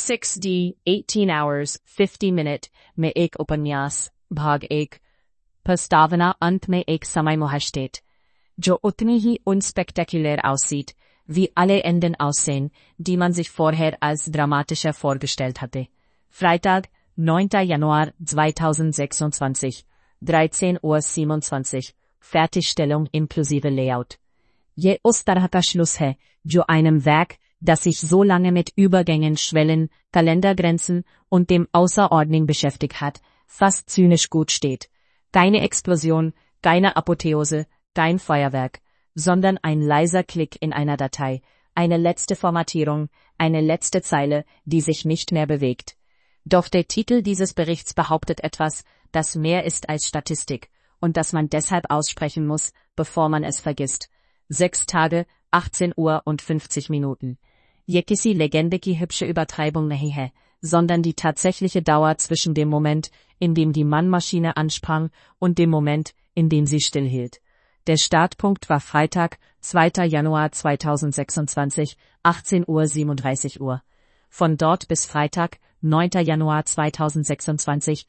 6D 18 hours 50 minute में एक उपन्यास भाग 1 प्रस्तावना अंत में एक समय steht, जो उतनी ही unspektakulär aussieht, wie alle Enden aussehen, die man sich vorher als dramatischer vorgestellt hatte. Freitag, 9. Januar 2026, 13:27 Uhr, Fertigstellung inklusive Layout. ये उस तरह का Schluss है, जो einem Werk, das sich so lange mit Übergängen, Schwellen, Kalendergrenzen und dem Außerordning beschäftigt hat, fast zynisch gut steht. Keine Explosion, keine Apotheose, kein Feuerwerk, sondern ein leiser Klick in einer Datei, eine letzte Formatierung, eine letzte Zeile, die sich nicht mehr bewegt. Doch der Titel dieses Berichts behauptet etwas, das mehr ist als Statistik und das man deshalb aussprechen muss, bevor man es vergisst. 6 Tage, 18 Uhr und 50 Minuten. ये किसी लेगेंडे की hübsche Übertreibung नहीं है, sondern die tatsächliche Dauer zwischen dem Moment, in dem die Mannmaschine ansprang, und dem Moment, in dem sie stillhielt. Der Startpunkt war Freitag, 2. Januar 2026, 18:37 Uhr. Von dort bis Freitag, 9. Januar 2026,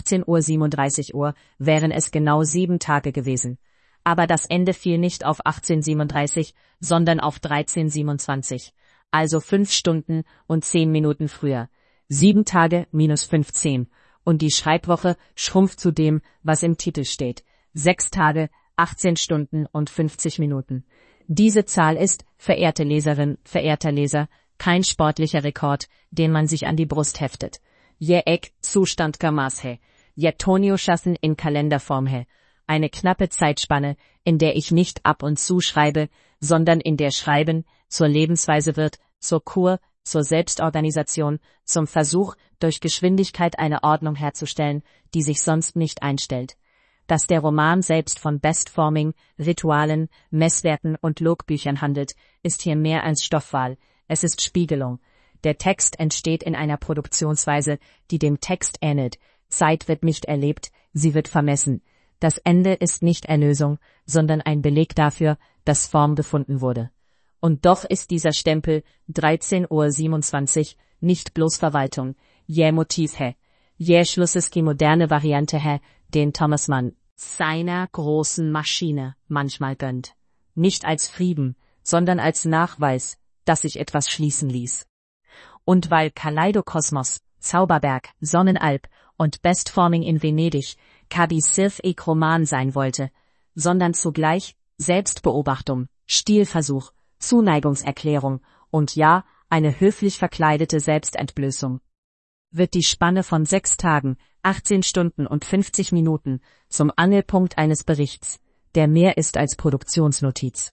18:37 Uhr, wären es genau 7 Tage gewesen. Aber das Ende fiel nicht auf 18:37, sondern auf 13:27. Also 5 Stunden und 10 Minuten früher. 7 Tage minus 15. Und die Schreibwoche schrumpft zu dem, was im Titel steht. 6 Tage, 18 Stunden und 50 Minuten. Diese Zahl ist, verehrte Leserin, verehrter Leser, kein sportlicher Rekord, den man sich an die Brust heftet. ये एक Zustand का मास है. ये Tonio-Schassen in Kalenderform है. Eine knappe Zeitspanne, in der ich nicht ab und zu schreibe, sondern in der Schreiben zur Lebensweise wird, zur Kur, zur Selbstorganisation, zum Versuch, durch Geschwindigkeit eine Ordnung herzustellen, die sich sonst nicht einstellt. Dass der Roman selbst von Bestforming, Ritualen, Messwerten und Logbüchern handelt, ist hier mehr als Stoffwahl, es ist Spiegelung. Der Text entsteht in einer Produktionsweise, die dem Text ähnelt. Zeit wird nicht erlebt, sie wird vermessen. Das Ende ist nicht Erlösung, sondern ein Beleg dafür, dass Form gefunden wurde. Und doch ist dieser Stempel 13:27 Uhr nicht bloß Verwaltung, ये Motiv है, ये Schlusses की moderne Variante है, den Thomas Mann seiner großen Maschine manchmal gönnt. Nicht als Frieden, sondern als Nachweis, dass sich etwas schließen ließ. Und weil Kaleidokosmos, Zauberberg, Sonnenalb und Bestforming in Venedig Kabi Sirf-Ek-Roman sein wollte, sondern zugleich Selbstbeobachtung, Stilversuch, Zuneigungserklärung und ja, eine höflich verkleidete Selbstentblößung. Wird die Spanne von 6 Tagen, 18 Stunden und 50 Minuten zum Angelpunkt eines Berichts, der mehr ist als Produktionsnotiz.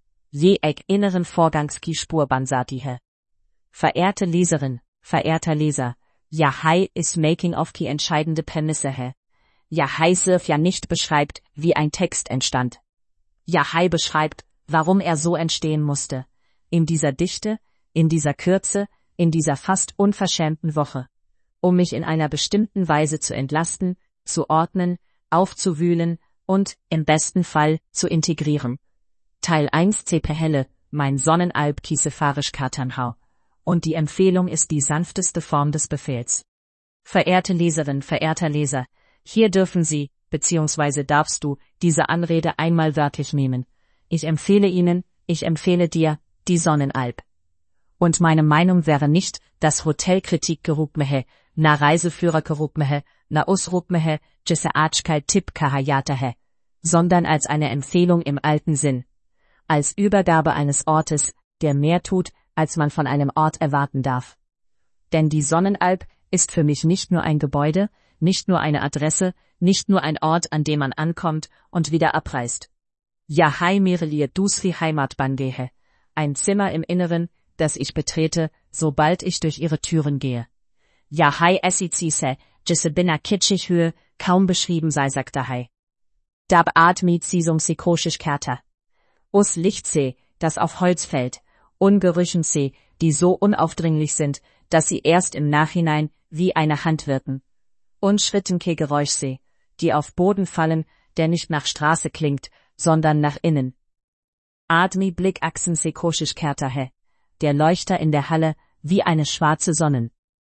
Je ek inneren Vorgangs की Spur बन जाती है. Verehrte Leserin, verehrter Leser, Yahai ist Making-of की entscheidende Prämisse है. Yahai Sirf ja nicht beschreibt, wie ein Text entstand. Yahai beschreibt, warum er so entstehen musste. In dieser Dichte, in dieser Kürze, in dieser fast unverschämten Woche. Um mich in einer bestimmten Weise zu entlasten, zu ordnen, aufzuwühlen und, im besten Fall, zu integrieren. Teil 1 C.P. Helle, mein Sonnenalb Kisefarisch Katanhau. Und die Empfehlung ist die sanfteste Form des Befehls. Verehrte Leserin, verehrter Leser, hier dürfen Sie, beziehungsweise darfst du, diese Anrede einmal wörtlich nehmen. Ich empfehle Ihnen, ich empfehle dir, die Sonnenalb. Und meine Meinung wäre nicht, dass Hotelkritik geruk mehe, na Reiseführer geruk mehe, na usruk mehe, jisse Archkal Tipp kahayata he, sondern als eine Empfehlung im alten Sinn. Als Übergabe eines Ortes, der mehr tut, als man von einem Ort erwarten darf. Denn die Sonnenalb ist für mich nicht nur ein Gebäude, nicht nur eine Adresse, nicht nur ein Ort, an dem man ankommt und wieder abreist. Yahai Mirelie Dusri Heimat Bangehe, ein Zimmer im Inneren, das ich betrete, sobald ich durch ihre Türen gehe. Yahai Essizise, Jissebina kitschig Höhe, kaum beschrieben sei Saktahai. Dab Admi Zisum Sikoschisch Kerter. Us Lichtsee, das auf Holz fällt, Ungerüchensee, die so unaufdringlich sind, dass sie erst im Nachhinein wie eine Hand wirken. Unschrittenke Geräuschsee, die auf Boden fallen, der nicht nach Straße klingt, sondern nach innen. Admi Blickachsen Sekoschisch Kertahe, der Leuchter in der Halle, wie eine schwarze Sonne.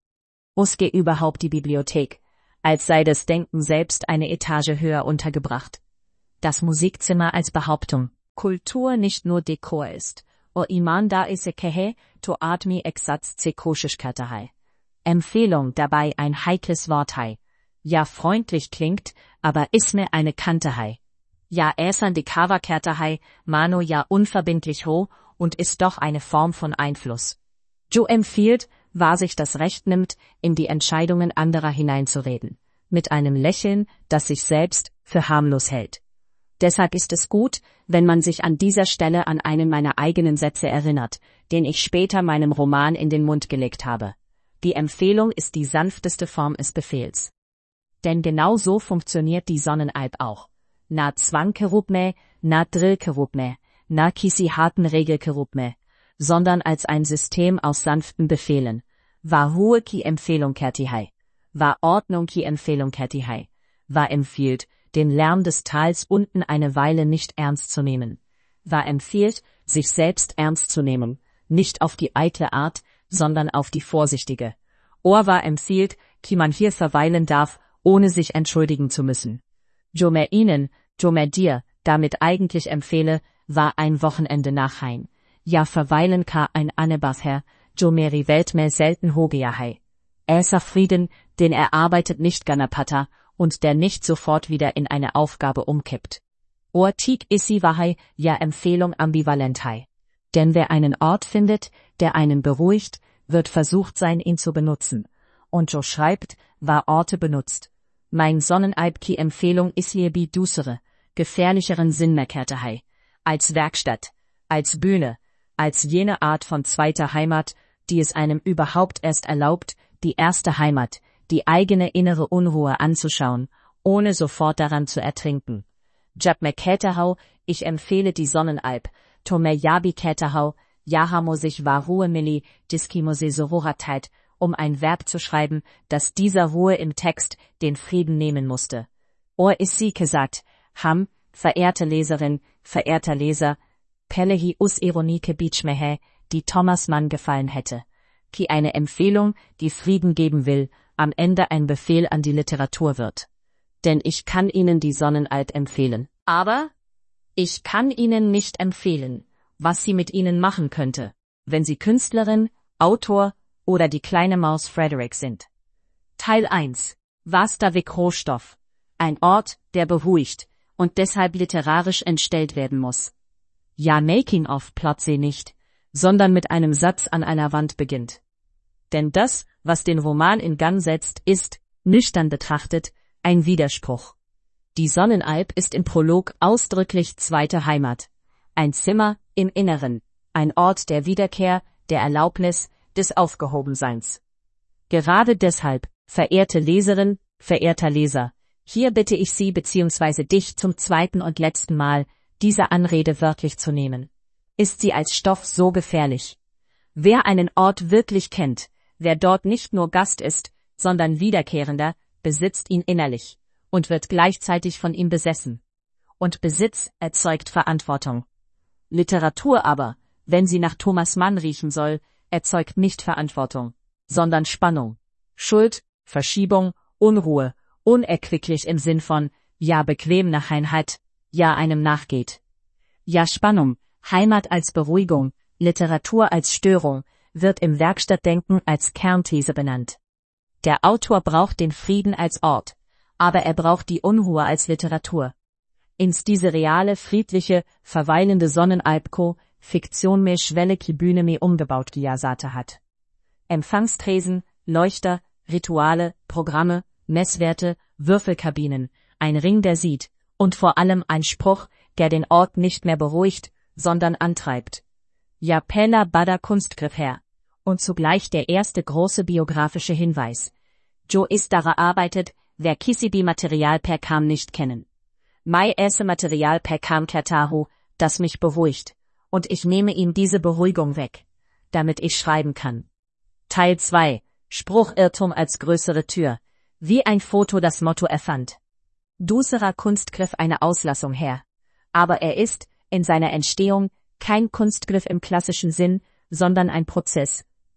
Usge überhaupt die Bibliothek, als sei das Denken selbst eine Etage höher untergebracht. Das Musikzimmer als Behauptung, Kultur nicht nur Dekor ist, o iman da ise kehe, to atmi exatz se koschischkertehei. Empfehlung dabei ein heikles Wort hei. Ja freundlich klingt, aber is mir eine Kante hei. Ja äsern die Kava-Kertehei, mano ja unverbindlich ho, und ist doch eine Form von Einfluss. Jo empfiehlt, wahr sich das Recht nimmt, in die Entscheidungen anderer hineinzureden, mit einem Lächeln, das sich selbst für harmlos hält. Deshalb ist es gut, wenn man sich an dieser Stelle an einen meiner eigenen Sätze erinnert, den ich später meinem Roman in den Mund gelegt habe. Die Empfehlung ist die sanfteste Form des Befehls. Denn genau so funktioniert die Sonnenalb auch. Na Zwangkerubme, na Drillkerubme, na kisi harten Regelkerubme, sondern als ein System aus sanften Befehlen. War Ruhe ki Empfehlung kertihei. War Ordnung ki Empfehlung kertihei. War empfiehlt, den Lärm des Tals unten eine Weile nicht ernst zu nehmen. War empfiehlt, sich selbst ernst zu nehmen, nicht auf die eitle Art, sondern auf die vorsichtige. Ohr war empfiehlt, ki man hier verweilen darf, ohne sich entschuldigen zu müssen. Jo mehr ihnen, jo mehr dir, damit eigentlich empfehle, war ein Wochenende nachheim. Ja verweilen ka ein Annebath her, jo meri Welt mehr selten hogehei. Äser Frieden, den erarbeitet nicht Ganapata, und der nicht sofort wieder in eine Aufgabe umkippt. Ortik issi wahai, ja Empfehlung ambivalenthei. Denn wer einen Ort findet, der einen beruhigt, wird versucht sein, ihn zu benutzen. Und Jo schreibt, war Orte benutzt. Mein Sonnenalb ki Empfehlung issie bi dusere, gefährlicheren Sinnmerkertehei. Als Werkstatt, als Bühne, als jene Art von zweiter Heimat, die es einem überhaupt erst erlaubt, die erste Heimat, die eigene innere Unruhe anzuschauen, ohne sofort daran zu ertrinken. Jab me Kätehau, ich empfehle die Sonnenalb, to me jabi Kätehau, jahamo sich war Ruhe milli, diskimo se sororatheit, um ein Verb zu schreiben, das dieser Ruhe im Text den Frieden nehmen musste. Or is sie gesagt, ham, verehrte Leserin, verehrter Leser, Pelehi us ironike Beachmehe, die Thomas Mann gefallen hätte. Ki eine Empfehlung, die Frieden geben will, am Ende ein Befehl an die Literatur wird. Denn ich kann Ihnen die Sonnenalb empfehlen. Aber ich kann Ihnen nicht empfehlen, was sie mit Ihnen machen könnte, wenn Sie Künstlerin, Autor oder die kleine Maus Frederick sind. Teil 1. Wastavik Rohstoff. Ein Ort, der beruhigt und deshalb literarisch entstellt werden muss. Ja, Making-of-Plot nicht, sondern mit einem Satz an einer Wand beginnt. Denn das, was den Roman in Gang setzt, ist, nüchtern betrachtet, ein Widerspruch. Die Sonnenalb ist im Prolog ausdrücklich zweite Heimat. Ein Zimmer im Inneren, ein Ort der Wiederkehr, der Erlaubnis, des Aufgehobenseins. Gerade deshalb, verehrte Leserin, verehrter Leser, hier bitte ich Sie bzw. dich zum zweiten und letzten Mal, diese Anrede wörtlich zu nehmen. Ist sie als Stoff so gefährlich? Wer einen Ort wirklich kennt, wer dort nicht nur Gast ist, sondern Wiederkehrender, besitzt ihn innerlich und wird gleichzeitig von ihm besessen. Und Besitz erzeugt Verantwortung. Literatur aber, wenn sie nach Thomas Mann riechen soll, erzeugt nicht Verantwortung, sondern Spannung, Schuld, Verschiebung, Unruhe, unerquicklich im Sinn von, ja bequem nach Einheit, ja einem nachgeht. Ja Spannung, Heimat als Beruhigung, Literatur als Störung, wird im Werkstattdenken als Kernthese benannt. Der Autor braucht den Frieden als Ort, aber er braucht die Unruhe als Literatur. Ins diese reale, friedliche, verweilende Sonnenalbko, Fiktion me Schwelle ki Bühne me umgebaut Giasate hat. Empfangstresen, Leuchter, Rituale, Programme, Messwerte, Würfelkabinen, ein Ring, der sieht, und vor allem ein Spruch, der den Ort nicht mehr beruhigt, sondern antreibt. Ja Pella Bada Kunstgriff her. Und zugleich der erste große biografische Hinweis. Jo Istara arbeitet, wer Kisibi Material per Kam nicht kennen. Mai esse Material per Kam Kertahu, das mich beruhigt. Und ich nehme ihm diese Beruhigung weg, damit ich schreiben kann. Teil 2. Spruchirrtum als größere Tür. Wie ein Foto das Motto erfand. Duserer Kunstgriff eine Auslassung her. Aber er ist, in seiner Entstehung, kein Kunstgriff im klassischen Sinn, sondern ein Prozess.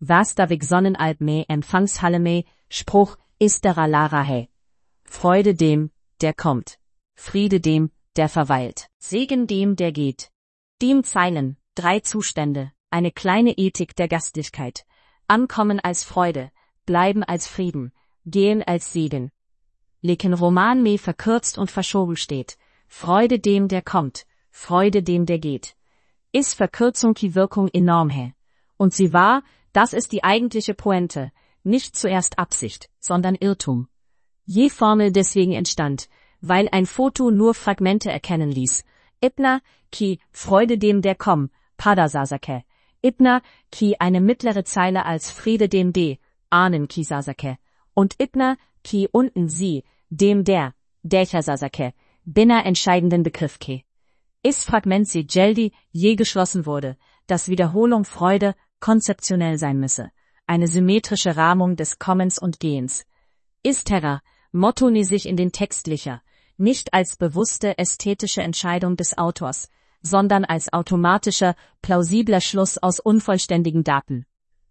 Vastavik Sonnenalb me Empfangshalle me, Spruch, Istera Lara he. Freude dem, der kommt. Friede dem, der verweilt. Segen dem, der geht. Dem Zeilen, 3 Zustände, eine kleine Ethik der Gastlichkeit. Ankommen als Freude, bleiben als Frieden, gehen als Segen. Leken Roman me verkürzt und verschoben steht. Freude dem, der kommt, Freude dem, der geht. Ist Verkürzung die Wirkung enorm he. Und sie war, das ist die eigentliche Pointe, nicht zuerst Absicht, sondern Irrtum. Je Formel deswegen entstand, weil ein Foto nur Fragmente erkennen ließ. Ibna, ki, Freude dem, der komm, Padasasake. Ibna, ki, eine mittlere Zeile als Friede dem de, Ahnen ki Sasake. Und Ibna, ki, unten sie, dem der Sasake, binner entscheidenden Begriff ke. Ist Fragment sie jeldi, je geschlossen wurde, dass Wiederholung Freude konzeptionell sein müsse. Eine symmetrische Rahmung des Kommens und Gehens. Ist Terra, Motto nie sich in den Textlicher, nicht als bewusste ästhetische Entscheidung des Autors, sondern als automatischer, plausibler Schluss aus unvollständigen Daten.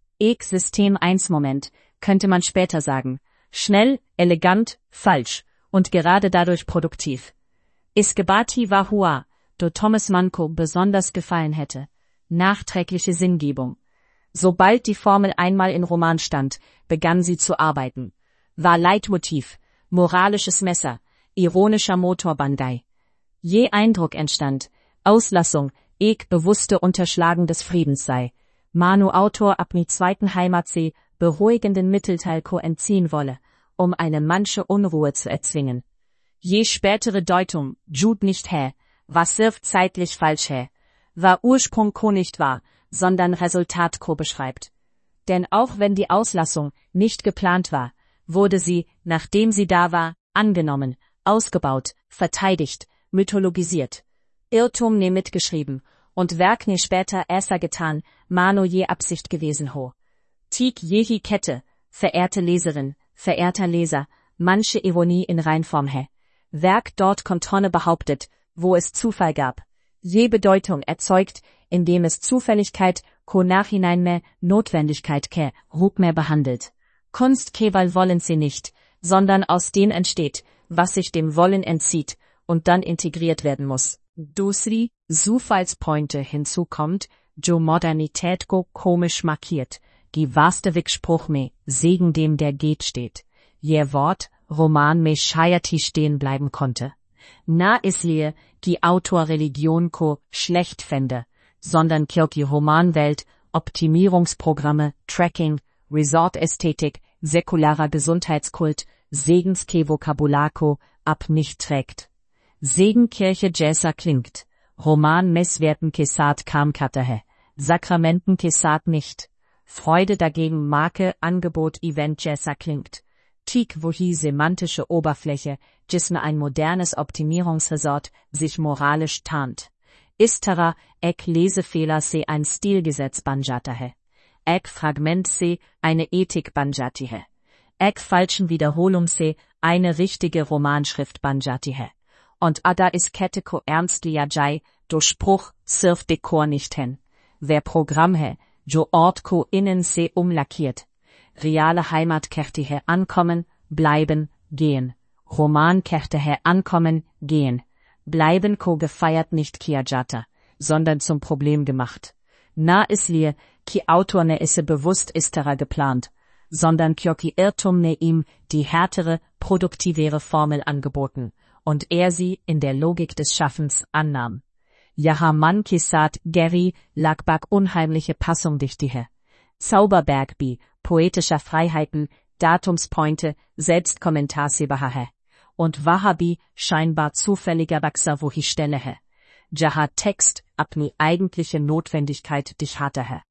System 1 Moment, könnte man später sagen. Schnell, elegant, falsch und gerade dadurch produktiv. Isgebati war hua, do Thomas Manko besonders gefallen hätte. Nachträgliche Sinngebung. Sobald die Formel einmal in Roman stand, begann sie zu arbeiten. War Leitmotiv, moralisches Messer, ironischer Motorbandai. Je Eindruck entstand, Auslassung, bewusste Unterschlagen des Friedens sei. Manu Autor ab mi zweiten Heimatsee beruhigenden Mittelteil entziehen wolle, um eine manche Unruhe zu erzwingen. Je spätere Deutung, Jude nicht hä, was wirft zeitlich falsch hä, war Ursprung ko nicht wahr, sondern Resultat ko beschreibt. Denn auch wenn die Auslassung nicht geplant war, wurde sie, nachdem sie da war, angenommen, ausgebaut, verteidigt, mythologisiert. Irrtum ne mitgeschrieben, und Werk ne später erster getan, mano je Absicht gewesen ho. Tik jehi Kette, verehrte Leserin, verehrter Leser, manche Ironie in Reinform hä. Werk dort Kontrolle behauptet, wo es Zufall gab. Je Bedeutung erzeugt, indem es Zufälligkeit, ko nachhinein mehr Notwendigkeit ke, Rug mehr behandelt. Kunst kewal wollen sie nicht, sondern aus dem entsteht, was sich dem Wollen entzieht und dann integriert werden muss. Dusri, Zufallspointe hinzukommt, jo Modernität go komisch markiert, die Vastavik Spruch me, Segen dem der geht steht. Je Wort, Roman me Shayati stehen bleiben konnte. Na islie, die Autor Religion ko schlecht fände, sondern kirki Romanwelt, Optimierungsprogramme, Tracking, Resort-Ästhetik, säkularer Gesundheitskult, Segenskevokabular ko ab nicht trägt. Segenkirche Jessa klingt, Roman Messwerten Kesat kam Katahe, Sakramenten Kesat nicht. Freude dagegen Marke, Angebot, Event Jessa klingt. Tik wohi semantische Oberfläche, jisme ein modernes Optimierungsresort, sich moralisch tarnt. Istera, ek Lesefehler se ein Stilgesetz banjatahe. Ek Fragment se eine Ethik banjatihe. Ek falschen Wiederholung se eine richtige Romanschrift banjatihe. Und ada is kette ko ernst liajai, do Spruch, sirf Dekor nicht hen. Wer Programm he, jo Ort ko innen se umlackiert. Reale Heimat kerte he ankommen, bleiben, gehen. Roman kerte he ankommen, gehen. Bleiben ko gefeiert nicht kiajata, sondern zum Problem gemacht. Na islie, ki Autor ne isse bewusst istera geplant, sondern kjoki Irrtum ne ihm die härtere, produktivere Formel angeboten, und er sie in der Logik des Schaffens annahm. Jaha man kisat Geri lagbak unheimliche Passung dichtihe. Zauberbergbi, poetischer Freiheiten, Datumspointe, Selbstkommentarsebahahe. Und Wahhabi, scheinbar zufälliger Wachser wohi Stellehe. Jaha Text, abni eigentliche Notwendigkeit dich hatahe.